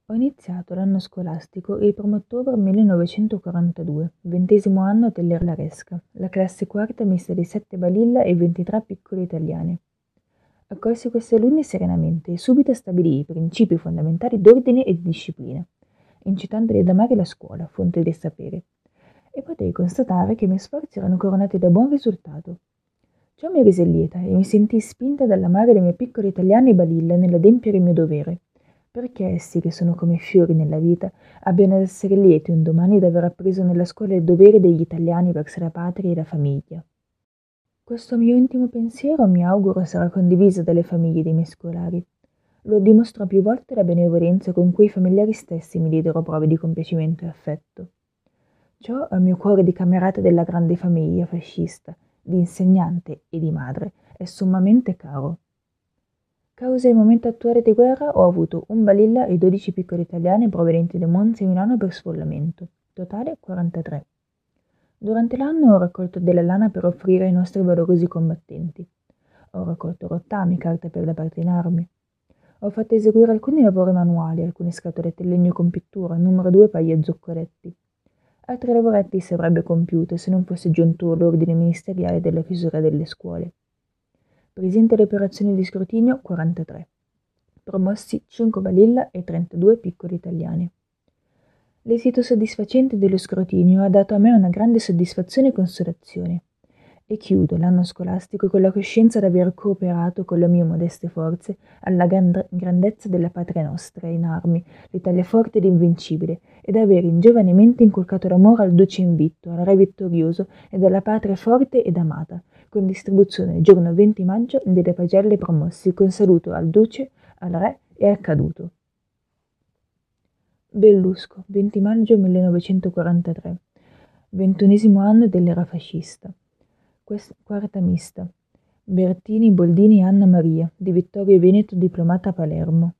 Ho iniziato l'anno scolastico il 1° ottobre 1942, 20° anno dell'Erlaresca, la classe quarta mista di 7 balilla e 23 piccoli italiani. Accolsi questi alunni serenamente e subito stabilii i principi fondamentali d'ordine e di disciplina, incitandoli ad amare la scuola, fonte di sapere, e potei constatare che i miei sforzi erano coronati da buon risultato. Ciò mi rese lieta e mi sentii spinta dall'amare le mie piccole italiane balilla nell'adempiere il mio dovere, perché essi, che sono come fiori nella vita, abbiano ad essere lieti un domani d'aver appreso nella scuola il dovere degli italiani verso la patria e la famiglia. Questo mio intimo pensiero, mi auguro, sarà condiviso dalle famiglie dei miei scolari. Lo dimostrò più volte la benevolenza con cui i familiari stessi mi diedero prove di compiacimento e affetto. Ciò al mio cuore di camerata della grande famiglia fascista, di insegnante e di madre, è sommamente caro. Causa il momento attuale di guerra ho avuto un balilla e 12 piccoli italiani provenienti da Monza e Milano per sfollamento, totale 43. Durante l'anno ho raccolto della lana per offrire ai nostri valorosi combattenti. Ho raccolto rottami, carta per la parte in armi. Ho fatto eseguire alcuni lavori manuali, alcune scatolette in legno con pittura, numero 2 paglie e zoccoletti. Altri lavoretti si avrebbe compiuto se non fosse giunto l'ordine ministeriale della chiusura delle scuole. Presente le operazioni di scrutinio 43. Promossi 5 balilla e 32 piccoli italiani. L'esito soddisfacente dello scrutinio ha dato a me una grande soddisfazione e consolazione. E chiudo l'anno scolastico con la coscienza d'aver cooperato con le mie modeste forze alla grandezza della patria nostra in armi, l'Italia forte ed invincibile, ed aver ingiovanemente inculcato l'amore al duce invitto, al re vittorioso ed alla patria forte ed amata, con distribuzione il giorno 20 maggio delle pagelle promossi, con saluto al duce, al re e al caduto. Bellusco, 20 maggio 1943, 21° anno dell'era fascista. Quarta mista. Bertini, Boldini e Anna Maria, di Vittorio Veneto, diplomata a Palermo.